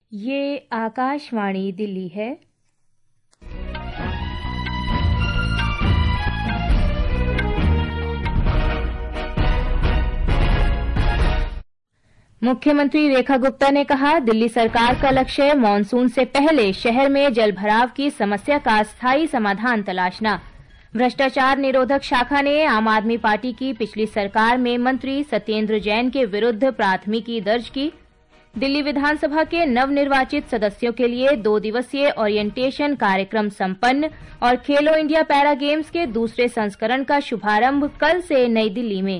ये आकाशवाणी दिल्ली है। मुख्यमंत्री रेखा गुप्ता ने कहा, दिल्ली सरकार का लक्ष्य मानसून से पहले शहर में जलभराव की समस्या का स्थायी समाधान तलाशना। भ्रष्टाचार निरोधक शाखा ने आम आदमी पार्टी की पिछली सरकार में मंत्री सत्येंद्र जैन के विरुद्ध प्राथमिकी दर्ज की। दिल्ली विधानसभा के नवनिर्वाचित सदस्यों के लिए 2 दिवसीय ओरिएंटेशन कार्यक्रम संपन्न और खेलो इंडिया पैरा गेम्स के दूसरे संस्करण का शुभारंभ कल से नई दिल्ली में।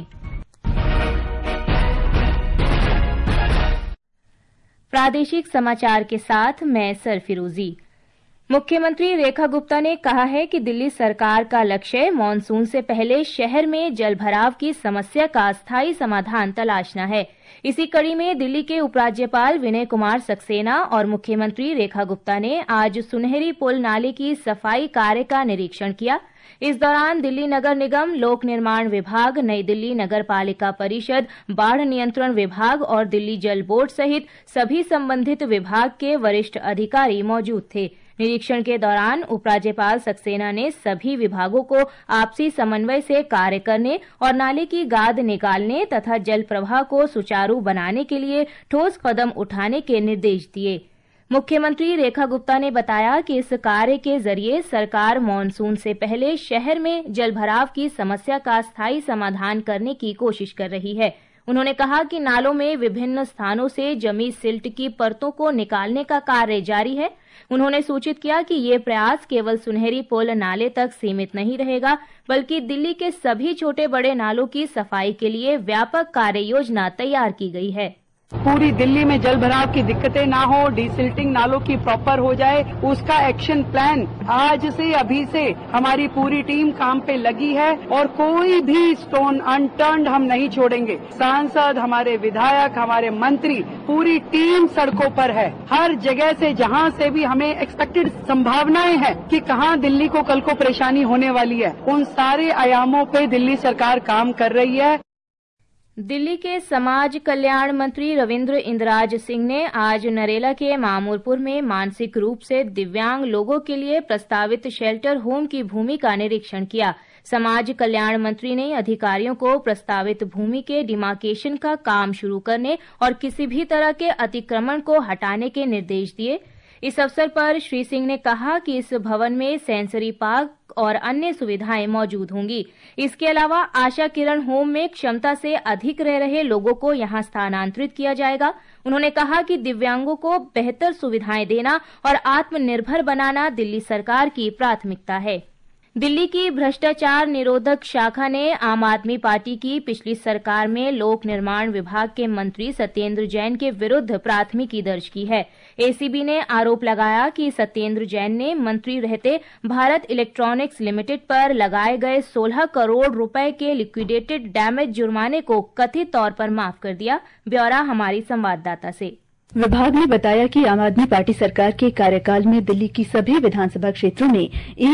प्रादेशिक समाचार के साथ मैं सरफिरोजी। मुख्यमंत्री रेखा गुप्ता ने कहा है कि दिल्ली सरकार का लक्ष्य मानसून से पहले शहर में जलभराव की समस्या का स्थायी समाधान तलाशना है। इसी कड़ी में दिल्ली के उपराज्यपाल विनय कुमार सक्सेना और मुख्यमंत्री रेखा गुप्ता ने आज सुनहरी पुल नाले की सफाई कार्य का निरीक्षण किया। इस दौरान दिल्ली नगर निगम, लोक निर्माण विभाग, नई दिल्ली नगर पालिका परिषद, बाढ़ नियंत्रण विभाग और दिल्ली जल बोर्ड सहित सभी संबंधित विभाग के वरिष्ठ अधिकारी मौजूद थे। निरीक्षण के दौरान उपराज्यपाल सक्सेना ने सभी विभागों को आपसी समन्वय से कार्य करने और नाले की गाद निकालने तथा जल प्रवाह को सुचारू बनाने के लिए ठोस कदम उठाने के निर्देश दिए। मुख्यमंत्री रेखा गुप्ता ने बताया कि इस कार्य के जरिए सरकार मानसून से पहले शहर में जलभराव की समस्या का स्थायी समाधान करने की कोशिश कर रही है। उन्होंने कहा कि नालों में विभिन्न स्थानों से जमी सिल्ट की परतों को निकालने का कार्य जारी है। उन्होंने सूचित किया कि ये प्रयास केवल सुनहरी पुल नाले तक सीमित नहीं रहेगा, बल्कि दिल्ली के सभी छोटे बड़े नालों की सफाई के लिए व्यापक कार्य योजना तैयार की गई है। पूरी दिल्ली में जलभराव की दिक्कतें ना हो, डिसिल्टिंग नालों की प्रॉपर हो जाए, उसका एक्शन प्लान आज से अभी से हमारी पूरी टीम काम पे लगी है और कोई भी स्टोन अनटर्न्ड हम नहीं छोड़ेंगे। सांसद, हमारे विधायक, हमारे मंत्री, पूरी टीम सड़कों पर है। हर जगह से जहां से भी हमें एक्सपेक्टेड संभावनाएं हैं कि कहां दिल्ली को कल को परेशानी होने वाली है, उन सारे आयामों पे दिल्ली सरकार काम कर रही है। दिल्ली के समाज कल्याण मंत्री रविंद्र इंद्राज सिंह ने आज नरेला के मामूरपुर में मानसिक रूप से दिव्यांग लोगों के लिए प्रस्तावित शेल्टर होम की भूमि का निरीक्षण किया। समाज कल्याण मंत्री ने अधिकारियों को प्रस्तावित भूमि के डिमार्केशन का काम शुरू करने और किसी भी तरह के अतिक्रमण को हटाने के निर्देश दिए। इस अवसर पर श्री सिंह ने कहा कि इस भवन में सेंसरी पार्क और अन्य सुविधाएं मौजूद होंगी। इसके अलावा आशा किरण होम में क्षमता से अधिक रह रहे लोगों को यहां स्थानांतरित किया जाएगा। उन्होंने कहा कि दिव्यांगों को बेहतर सुविधाएं देना और आत्मनिर्भर बनाना दिल्ली सरकार की प्राथमिकता है। दिल्ली की भ्रष्टाचार निरोधक शाखा ने आम आदमी पार्टी की पिछली सरकार में लोक निर्माण विभाग के मंत्री सत्येंद्र जैन के विरुद्ध प्राथमिकी दर्ज की है। एसीबी ने आरोप लगाया कि सत्येंद्र जैन ने मंत्री रहते भारत इलेक्ट्रॉनिक्स लिमिटेड पर लगाए गए 16 करोड़ रुपए के लिक्विडेटेड डैमेज जुर्माने को कथित तौर पर माफ कर दिया। ब्यौरा हमारी संवाददाता से। विभाग ने बताया कि आम आदमी पार्टी सरकार के कार्यकाल में दिल्ली की सभी विधानसभा क्षेत्रों में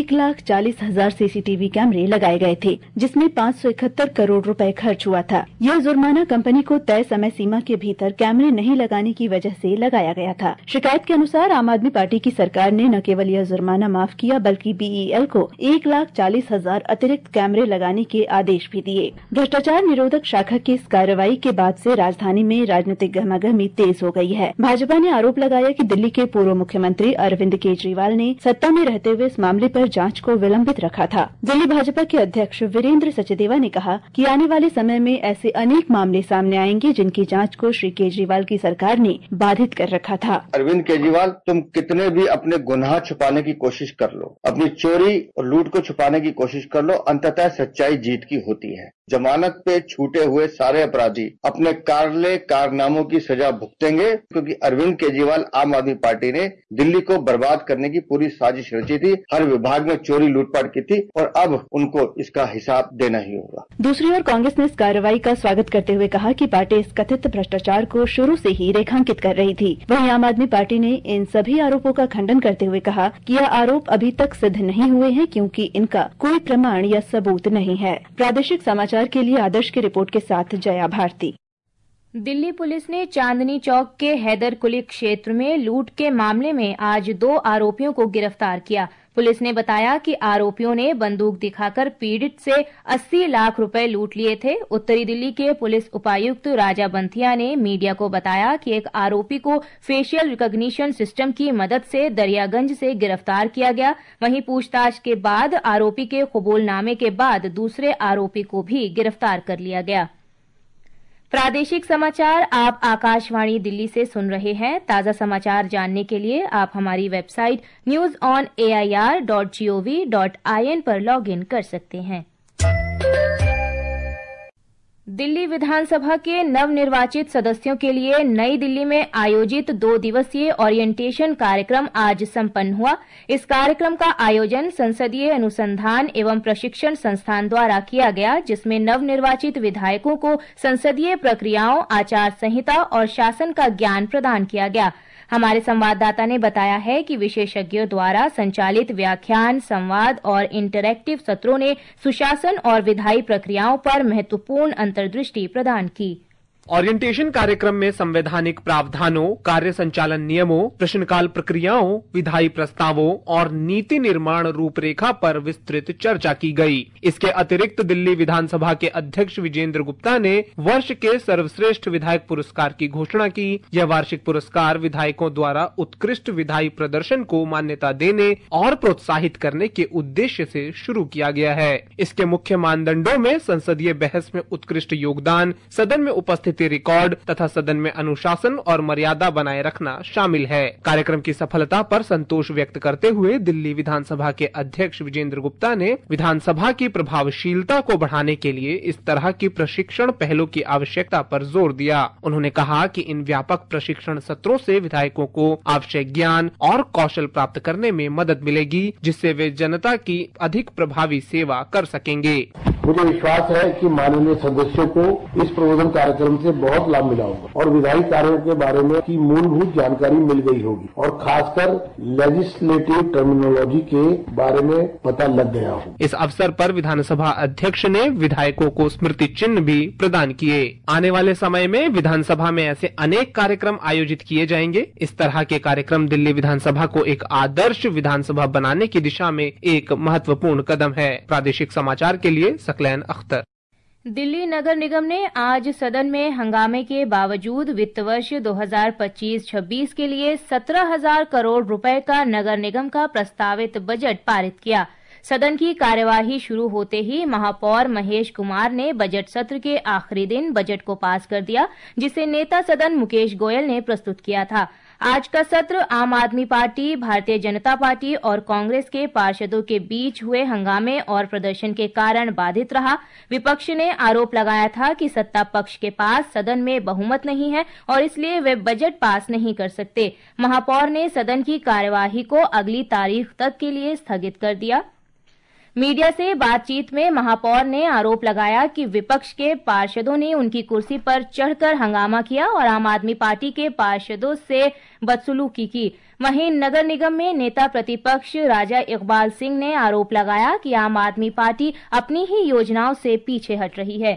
1,40,000 सीसीटीवी कैमरे लगाए गए थे, जिसमें 571 करोड़ रुपए खर्च हुआ था। यह जुर्माना कंपनी को तय समय सीमा के भीतर कैमरे नहीं लगाने की वजह से लगाया गया था। शिकायत के अनुसार आम आदमी पार्टी की सरकार ने न केवल यह जुर्माना माफ किया, बल्कि बीईएल को 1,40,000 अतिरिक्त कैमरे लगाने के आदेश भी दिए। भ्रष्टाचार निरोधक शाखा की इस कार्रवाई के बाद से राजधानी में राजनीतिक गहमागहमी तेज हो गई है। भाजपा ने आरोप लगाया कि दिल्ली के पूर्व मुख्यमंत्री अरविंद केजरीवाल ने सत्ता में रहते हुए इस मामले पर जांच को विलंबित रखा था। दिल्ली भाजपा के अध्यक्ष वीरेंद्र सचदेवा ने कहा कि आने वाले समय में ऐसे अनेक मामले सामने आएंगे जिनकी जांच को श्री केजरीवाल की सरकार ने बाधित कर रखा था। अरविंद केजरीवाल, तुम कितने भी अपने गुनाह छुपाने की कोशिश कर लो, अपनी चोरी और लूट को छुपाने की कोशिश कर लो, अंततः सच्चाई जीत की होती है। जमानत पे छूटे हुए सारे अपराधी अपने कारनामों की सजा भुगतेंगे, क्योंकि अरविंद केजरीवाल आम आदमी पार्टी ने दिल्ली को बर्बाद करने की पूरी साजिश रची थी, हर विभाग में चोरी लूटपाट की थी और अब उनको इसका हिसाब देना ही होगा। दूसरी ओर कांग्रेस ने इस कार्रवाई का स्वागत करते हुए कहा कि पार्टी इस कथित भ्रष्टाचार को शुरू से ही रेखांकित कर रही थी। वहीं आम आदमी पार्टी ने इन सभी आरोपों का खंडन करते हुए कहा कि यह आरोप अभी तक सिद्ध नहीं हुए हैं, क्योंकि इनका कोई प्रमाण या सबूत नहीं है। प्रादेशिक समाचार के लिए आदर्श की रिपोर्ट के साथ जया भारती। दिल्ली पुलिस ने चांदनी चौक के हैदर कुली क्षेत्र में लूट के मामले में आज 2 आरोपियों को गिरफ्तार किया। पुलिस ने बताया कि आरोपियों ने बंदूक दिखाकर पीड़ित से 80 लाख रुपए लूट लिए थे। उत्तरी दिल्ली के पुलिस उपायुक्त राजा बंथिया ने मीडिया को बताया कि एक आरोपी को फेशियल रिकॉग्निशन सिस्टम की मदद से दरियागंज से गिरफ्तार किया गया। वहीं पूछताछ के बाद आरोपी के कबूलनामे के बाद दूसरे आरोपी को भी गिरफ्तार कर लिया गया। प्रादेशिक समाचार आप आकाशवाणी दिल्ली से सुन रहे हैं। ताजा समाचार जानने के लिए आप हमारी वेबसाइट newsonair.gov.in पर लॉगिन कर सकते हैं। दिल्ली विधानसभा के नवनिर्वाचित सदस्यों के लिए नई दिल्ली में आयोजित 2 दिवसीय ओरिएंटेशन कार्यक्रम आज संपन्न हुआ। इस कार्यक्रम का आयोजन संसदीय अनुसंधान एवं प्रशिक्षण संस्थान द्वारा किया गया, जिसमें नवनिर्वाचित विधायकों को संसदीय प्रक्रियाओं, आचार संहिता और शासन का ज्ञान प्रदान किया गया। हमारे संवाददाता ने बताया है कि विशेषज्ञों द्वारा संचालित व्याख्यान, संवाद और इंटरैक्टिव सत्रों ने सुशासन और विधायी प्रक्रियाओं पर महत्वपूर्ण अंतर्दृष्टि प्रदान की। ओरिएंटेशन कार्यक्रम में संवैधानिक प्रावधानों, कार्य संचालन नियमों, प्रश्नकाल प्रक्रियाओं, विधायी प्रस्तावों और नीति निर्माण रूपरेखा पर विस्तृत चर्चा की गई। इसके अतिरिक्त दिल्ली विधानसभा के अध्यक्ष विजेंद्र गुप्ता ने वर्ष के सर्वश्रेष्ठ विधायक पुरस्कार की घोषणा की। यह वार्षिक पुरस्कार विधायकों द्वारा उत्कृष्ट विधायी प्रदर्शन को मान्यता देने और प्रोत्साहित करने के उद्देश्य से शुरू किया गया है। इसके मुख्य मानदंडों में संसदीय बहस में उत्कृष्ट योगदान, सदन में उपस्थित रिकॉर्ड तथा सदन में अनुशासन और मर्यादा बनाए रखना शामिल है। कार्यक्रम की सफलता पर संतोष व्यक्त करते हुए दिल्ली विधानसभा के अध्यक्ष विजेंद्र गुप्ता ने विधानसभा की प्रभावशीलता को बढ़ाने के लिए इस तरह की प्रशिक्षण पहलों की आवश्यकता पर जोर दिया। उन्होंने कहा कि इन व्यापक प्रशिक्षण सत्रों से विधायकों को आवश्यक ज्ञान और कौशल प्राप्त करने में मदद मिलेगी, जिससे वे जनता की अधिक प्रभावी सेवा कर सकेंगे। मुझे विश्वास है कि माननीय सदस्यों को इस प्रबोधन कार्यक्रम से बहुत लाभ मिला होगा और विधायी कार्यों के बारे में की मूलभूत जानकारी मिल गई होगी और खासकर लेजिस्लेटिव टर्मिनोलॉजी के बारे में पता लग गया हो। इस अवसर पर विधानसभा अध्यक्ष ने विधायकों को स्मृति चिन्ह भी प्रदान किए। आने वाले समय में विधानसभा में ऐसे अनेक कार्यक्रम आयोजित किए जाएंगे। इस तरह के कार्यक्रम दिल्ली विधानसभा को एक आदर्श विधानसभा बनाने की दिशा में एक महत्वपूर्ण कदम है। प्रादेशिक समाचार के लिए सकलैन अख्तर। दिल्ली नगर निगम ने आज सदन में हंगामे के बावजूद वित्त वर्ष 2025-26 के लिए 17,000 करोड़ रुपए का नगर निगम का प्रस्तावित बजट पारित किया। सदन की कार्यवाही शुरू होते ही महापौर महेश कुमार ने बजट सत्र के आखिरी दिन बजट को पास कर दिया, जिसे नेता सदन मुकेश गोयल ने प्रस्तुत किया था। आज का सत्र आम आदमी पार्टी, भारतीय जनता पार्टी और कांग्रेस के पार्षदों के बीच हुए हंगामे और प्रदर्शन के कारण बाधित रहा। विपक्ष ने आरोप लगाया था कि सत्ता पक्ष के पास सदन में बहुमत नहीं है और इसलिए वे बजट पास नहीं कर सकते। महापौर ने सदन की कार्यवाही को अगली तारीख तक के लिए स्थगित कर दिया। मीडिया से बातचीत में महापौर ने आरोप लगाया कि विपक्ष के पार्षदों ने उनकी कुर्सी पर चढ़कर हंगामा किया और आम आदमी पार्टी के पार्षदों से बदसलूकी की। वहीं नगर निगम में नेता प्रतिपक्ष राजा इकबाल सिंह ने आरोप लगाया कि आम आदमी पार्टी अपनी ही योजनाओं से पीछे हट रही है।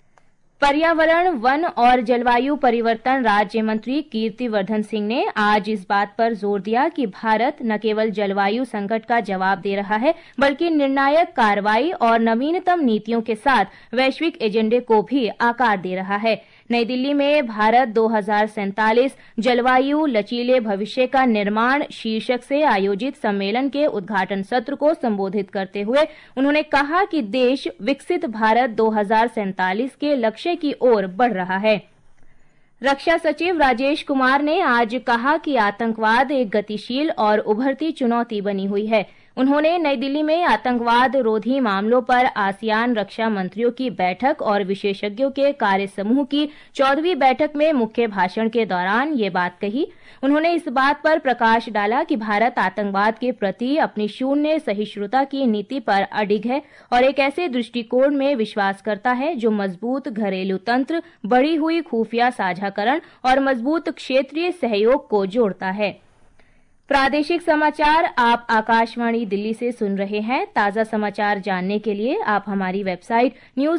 पर्यावरण, वन और जलवायु परिवर्तन राज्य मंत्री कीर्तिवर्धन सिंह ने आज इस बात पर जोर दिया कि भारत न केवल जलवायु संकट का जवाब दे रहा है, बल्कि निर्णायक कार्रवाई और नवीनतम नीतियों के साथ वैश्विक एजेंडे को भी आकार दे रहा है। नई दिल्ली में भारत 2047 जलवायु लचीले भविष्य का निर्माण शीर्षक से आयोजित सम्मेलन के उद्घाटन सत्र को संबोधित करते हुए उन्होंने कहा कि देश विकसित भारत 2047 के लक्ष्य की ओर बढ़ रहा है। रक्षा सचिव राजेश कुमार ने आज कहा कि आतंकवाद एक गतिशील और उभरती चुनौती बनी हुई है। उन्होंने नई दिल्ली में आतंकवाद रोधी मामलों पर आसियान रक्षा मंत्रियों की बैठक और विशेषज्ञों के कार्य समूह की 14वीं बैठक में मुख्य भाषण के दौरान ये बात कही। उन्होंने इस बात पर प्रकाश डाला कि भारत आतंकवाद के प्रति अपनी शून्य सहिष्णुता की नीति पर अडिग है और एक ऐसे दृष्टिकोण में विश्वास करता है जो मजबूत घरेलू तंत्र, बढ़ी हुई खुफिया साझाकरण और मजबूत क्षेत्रीय सहयोग को जोड़ता है। प्रादेशिक समाचार आप आकाशवाणी दिल्ली से सुन रहे हैं। ताजा समाचार जानने के लिए आप हमारी वेबसाइट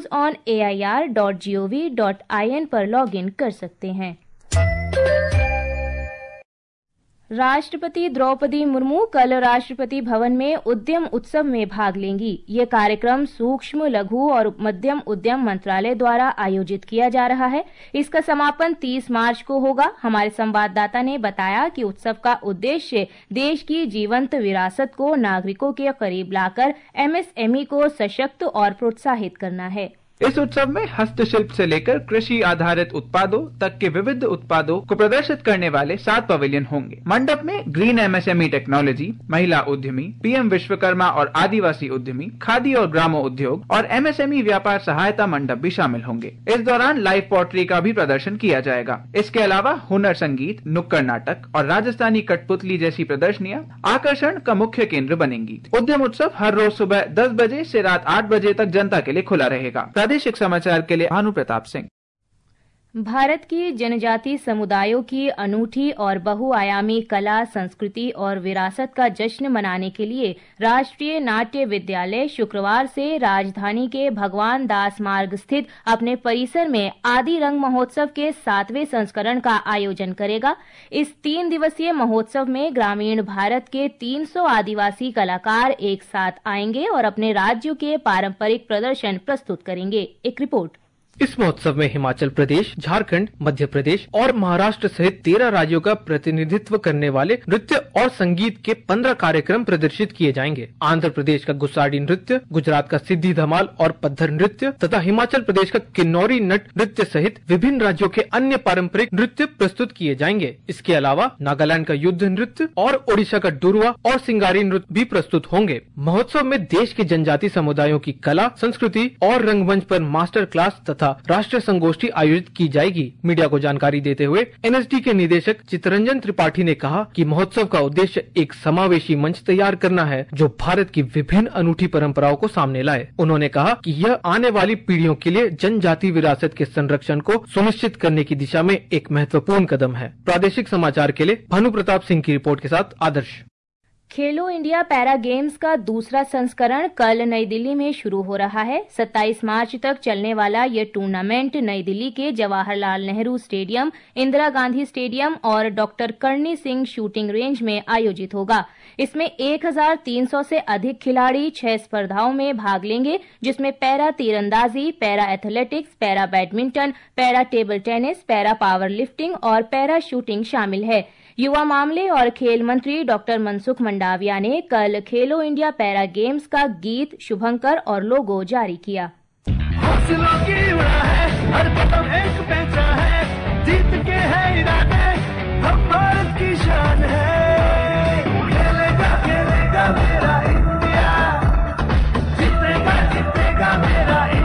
newsonair.gov.in पर लॉगिन कर सकते हैं। राष्ट्रपति द्रौपदी मुर्मू कल राष्ट्रपति भवन में उद्यम उत्सव में भाग लेंगी। ये कार्यक्रम सूक्ष्म, लघु और मध्यम उद्यम मंत्रालय द्वारा आयोजित किया जा रहा है। इसका समापन 30 मार्च को होगा। हमारे संवाददाता ने बताया कि उत्सव का उद्देश्य देश की जीवंत विरासत को नागरिकों के करीब लाकर एमएसएमई को सशक्त और प्रोत्साहित करना है। इस उत्सव में हस्तशिल्प से लेकर कृषि आधारित उत्पादों तक के विविध उत्पादों को प्रदर्शित करने वाले 7 पवेलियन होंगे। मंडप में ग्रीन एमएसएमई टेक्नोलॉजी, महिला उद्यमी, पीएम विश्वकर्मा और आदिवासी उद्यमी, खादी और ग्रामो उद्योग और एमएसएमई व्यापार सहायता मंडप भी शामिल होंगे। इस दौरान लाइव पोट्री का भी प्रदर्शन किया जाएगा। इसके अलावा हुनर संगीत, नुक्कड़ नाटक और राजस्थानी कठपुतली जैसी प्रदर्शनियां आकर्षण का मुख्य केंद्र बनेंगी। उद्यम उत्सव हर रोज सुबह 10 बजे से रात 8 बजे तक जनता के लिए खुला रहेगा। प्रादेशिक समाचार के लिए भानु प्रताप सिंह। भारत की जनजाति समुदायों की अनूठी और बहुआयामी कला, संस्कृति और विरासत का जश्न मनाने के लिए राष्ट्रीय नाट्य विद्यालय शुक्रवार से राजधानी के भगवान दास मार्ग स्थित अपने परिसर में आदि रंग महोत्सव के 7वें संस्करण का आयोजन करेगा। इस 3 दिवसीय महोत्सव में ग्रामीण भारत के 300 आदिवासी कलाकार एक साथ आएंगे और अपने राज्यों के पारंपरिक प्रदर्शन प्रस्तुत करेंगे। एक रिपोर्ट। इस महोत्सव में हिमाचल प्रदेश, झारखंड, मध्य प्रदेश और महाराष्ट्र सहित 13 राज्यों का प्रतिनिधित्व करने वाले नृत्य और संगीत के 15 कार्यक्रम प्रदर्शित किए जाएंगे। आंध्र प्रदेश का गुस्साडी नृत्य, गुजरात का सिद्धि धमाल और पत्थर नृत्य तथा हिमाचल प्रदेश का किन्नौरी नट नृत्य सहित विभिन्न राज्यों के अन्य पारंपरिक नृत्य प्रस्तुत किए जाएंगे। इसके अलावा नागालैंड का युद्ध नृत्य और ओडिशा का डुरवा और सिंगारी नृत्य भी प्रस्तुत होंगे। महोत्सव में देश के जनजाति समुदायों की कला, संस्कृति और रंगमंच पर मास्टर क्लास तथा राष्ट्रीय संगोष्ठी आयोजित की जाएगी। मीडिया को जानकारी देते हुए एनएसडी के निदेशक चितरंजन त्रिपाठी ने कहा कि महोत्सव का उद्देश्य एक समावेशी मंच तैयार करना है जो भारत की विभिन्न अनूठी परंपराओं को सामने लाए। उन्होंने कहा कि यह आने वाली पीढ़ियों के लिए जनजाति विरासत के संरक्षण को सुनिश्चित करने की दिशा में एक महत्वपूर्ण कदम है। प्रादेशिक समाचार के लिए भानु प्रताप सिंह की रिपोर्ट के साथ आदर्श। खेलो इंडिया पैरा गेम्स का दूसरा संस्करण कल नई दिल्ली में शुरू हो रहा है। 27 मार्च तक चलने वाला ये टूर्नामेंट नई दिल्ली के जवाहरलाल नेहरू स्टेडियम, इंदिरा गांधी स्टेडियम और doctor Karni Singh shooting range में आयोजित होगा। इसमें 1300 से अधिक खिलाड़ी 6 स्पर्धाओं में भाग लेंगे, जिसमें पैरा तीरंदाजी, para athletics, para badminton, para table tennis, para power lifting और पैरा शूटिंग शामिल है। युवा मामले और खेल मंत्री डॉक्टर मनसुख मंडाविया ने कल खेलो इंडिया पैरा गेम्स का गीत, शुभंकर और लोगो जारी किया। हर कदम एक पैसा है, जीत के है इरादे, हम भारत की शान है। खेलेगा खेलेगा मेरा इंडिया, जीतेगा जीतेगा मेरा India.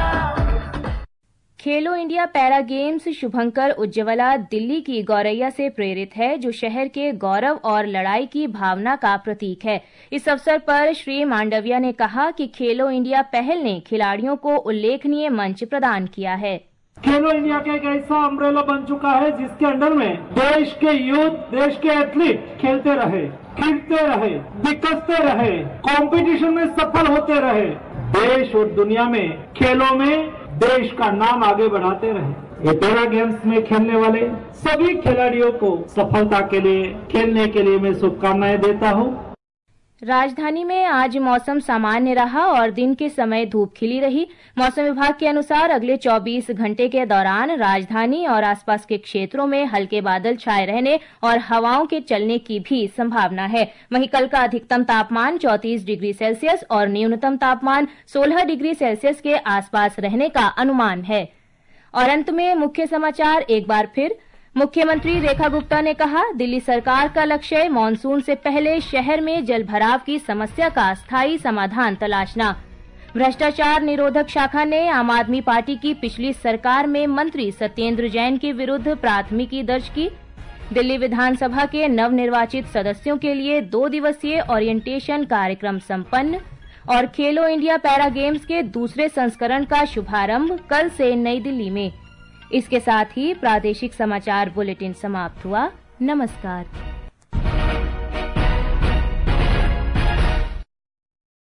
Khelo India para games शुभंकर उज्ज्वला दिल्ली की गौरैया से प्रेरित है, जो शहर के गौरव और लड़ाई की भावना का प्रतीक है। इस अवसर पर श्री मांडविया ने कहा कि खेलो इंडिया पहल ने खिलाड़ियों को उल्लेखनीय मंच प्रदान किया है। खेलो इंडिया का एक ऐसा अम्ब्रेला बन चुका है जिसके अंडर में देश के यूथ, देश के एथलीट खेलते रहे, खिलते रहे, विकसते रहे, कंपटीशन में सफल होते रहे, देश और दुनिया में खेलों में देश का नाम आगे बढ़ाते रहे। ये पैरा गेम्स में खेलने वाले सभी खिलाड़ियों को सफलता के लिए, खेलने के लिए मैं शुभकामनाएं देता हूं। राजधानी में आज मौसम सामान्य रहा और दिन के समय धूप खिली रही। मौसम विभाग के अनुसार अगले 24 घंटे के दौरान राजधानी और आसपास के क्षेत्रों में हल्के बादल छाए रहने और हवाओं के चलने की भी संभावना है। वहीं कल का अधिकतम तापमान 34 डिग्री सेल्सियस और न्यूनतम तापमान 16 डिग्री सेल्सियस के आसपास रहने का अनुमान है। और अंत में मुख्य समाचार एक बार फिर। मुख्यमंत्री रेखा गुप्ता ने कहा, दिल्ली सरकार का लक्ष्य मानसून से पहले शहर में जलभराव की समस्या का स्थायी समाधान तलाशना। भ्रष्टाचार निरोधक शाखा ने आम आदमी पार्टी की पिछली सरकार में मंत्री सत्येंद्र जैन के विरुद्ध प्राथमिकी दर्ज की। दिल्ली विधानसभा के नवनिर्वाचित सदस्यों के लिए 2 दिवसीय ओरिएंटेशन कार्यक्रम संपन्न। और खेलो इंडिया पैरा गेम्स के दूसरे संस्करण का शुभारंभ कल से नई दिल्ली में। इसके साथ ही प्रादेशिक समाचार बुलेटिन समाप्त हुआ। नमस्कार।